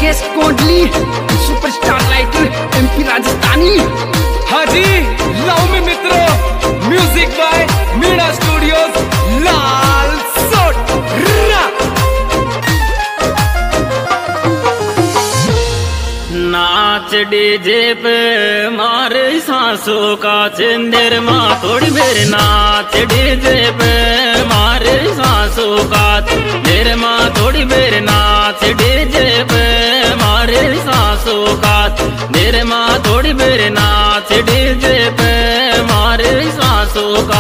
Rakesh Kodli, superstar writer MP Rajasthani. हाँ जी, लव में मित्रों, music by Meena studios, Lal Sot. नाच डीजे पे मारे सांसों का चंदेर माँ थोड़ी बेर। नाच डीजे पे मारे सांसों का चंदेर माँ थोड़ी बेर। नाच डीजे पे मारे सांसों का चंदेर माँ थोड़ी बेर। नाच डीजे पे मारे सांसों का।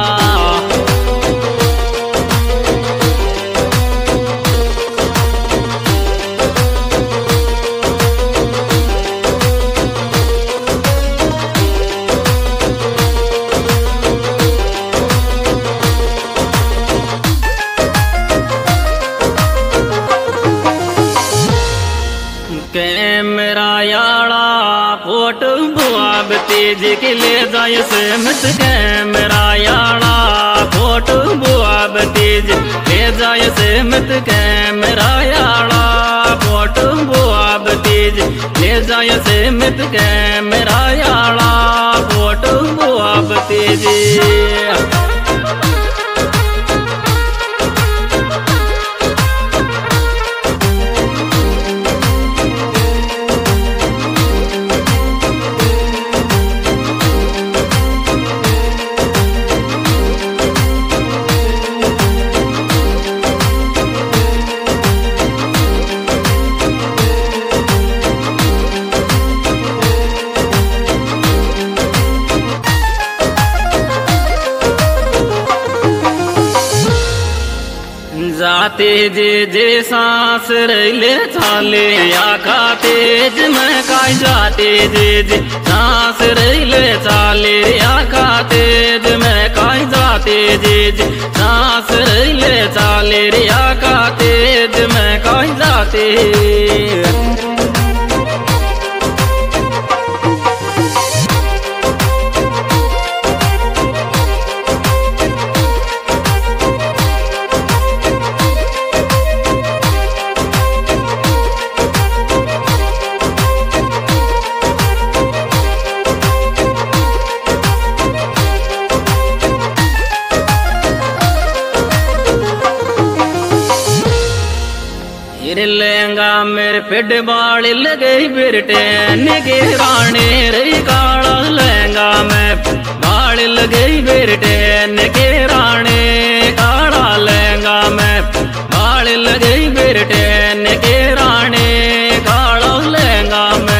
कैमरा याड़ा फोटो बुआब तेज के ले जाए सेमत। कैमरा याड़ा फोटो बुआब तेज ले जाए सेमत। कैमरा याड़ा फोटो बुआब तेज ले जाए सेमत। कैमरा याड़ा फोटो बुआब तेज। जाते जे जे सांस रैले चाले आखा तेज में काई। जाते जे जे सांस रैले चाले आखा तेज में काई। जाते जे जे सांस रैले चाले आखा तेज में काई। जाते लहंगा मेरे पेट बाल लगे बिरटे निगे राणे रही काला। लहंगा में बाल लगे बिरटे निगे राणे काला। लहंगा में बाल लगे बिरटे निगे राणे काला। लहंगा में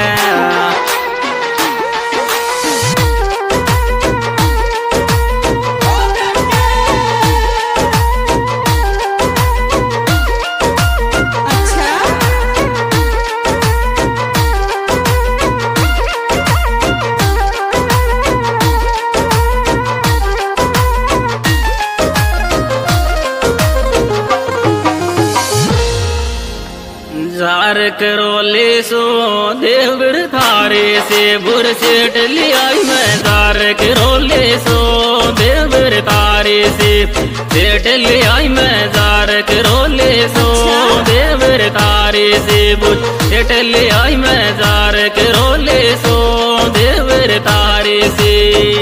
जार करोले सो देवर थारे से बुर सेठ लियाई मैं। जार करोले सो देवर थारे से सेठ लियाई मैं। जार करोले सो देवर थारे से बुर सेठ लियाई मैं। जार करोले सो देवर थारे से।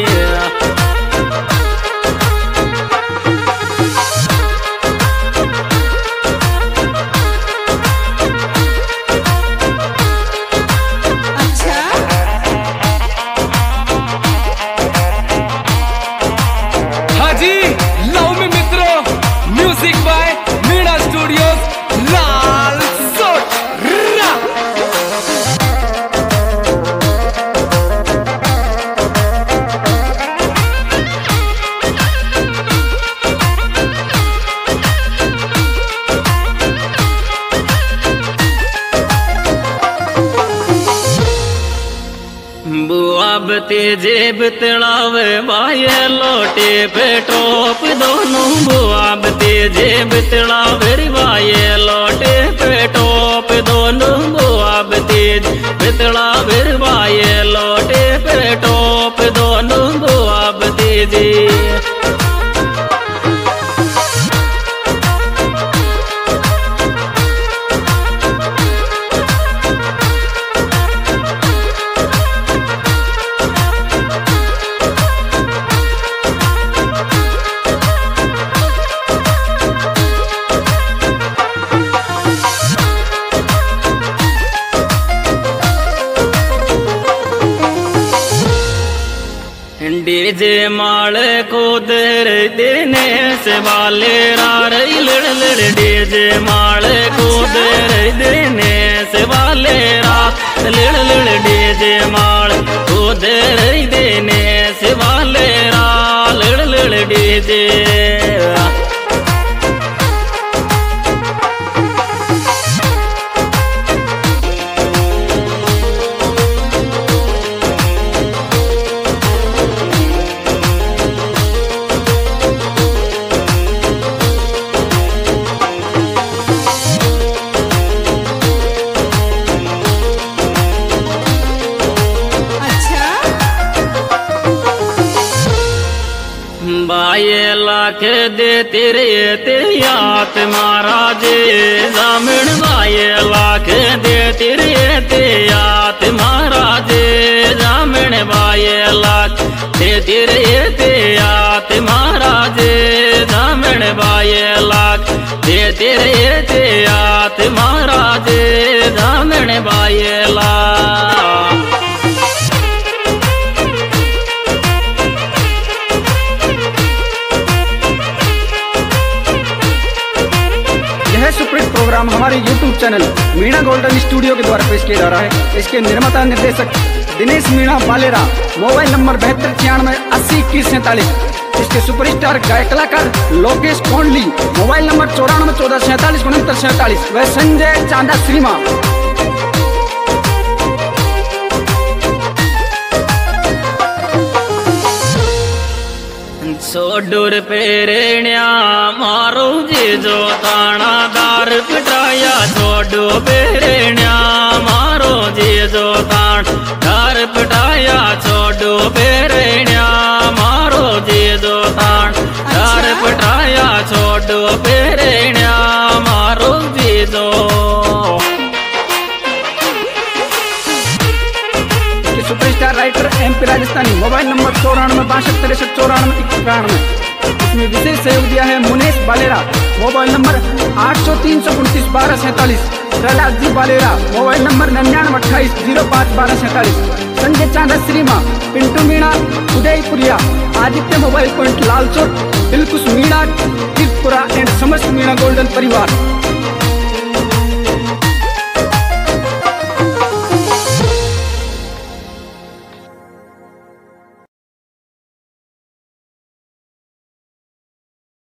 बुआब तेजे बितलावे बाये लोटे पे टोप दोनों। बुआब तेजे बितलावे बाये लोटे पे टोप दोनों। बुआब तेज बितलावे बाये लोटे पे टोप दोनों। बुआब तेजे डीजे माल को दर देने से वाले रई लड़ लड़ डीजे माल को दर देने से वाले लड़ लड़ डीजे माल को दर देने से वाले लड़ लड़ डीजे बाये लाख दे तेरे ते यात महाराज जामण बाये लाख दे तेरे ते यात महाराज जामण बाये लाख दे तेरे ते यात महाराज जामण बाये लाख दे तेरे ते यात महाराज जामण बाये लाख यह सुपरहिट प्रोग्राम हमारे YouTube channel Meena golden studio के द्वारा पेश किया जा रहा है। इसके निर्माता निर्देशक दिनेश मीणा बालेरा। Mobile number 7296802147। इसके सुपरस्टार गायक कलाकार लोकेश कोंडली। Mobile number 9414476947। वह संजय चांदा श्रीमा। सोडूर पेरेण्या मारो जी जो ताना दार पिटाया छोडू पेरेण्या मारो जी जो तान दार पिटाया छोडू पेरेण्या मारो जी जो तान दार पिटाया छोडू पेरेण्या मारो जी जो superstar writer MP Rajasthani. Mobile number 9462639491। इसमें विशेष सहयोग दिया है Munesh Balera. Mobile number 8003291247। Prahlad ji Balera. Mobile number 9928051247। Sanjay Chanda Shrima. Pintu Meena Udaipuriya. Aditya mobile point Lalchowk. Dilkush Meena Tripura and समस्त मीणा गोल्डन परिवार।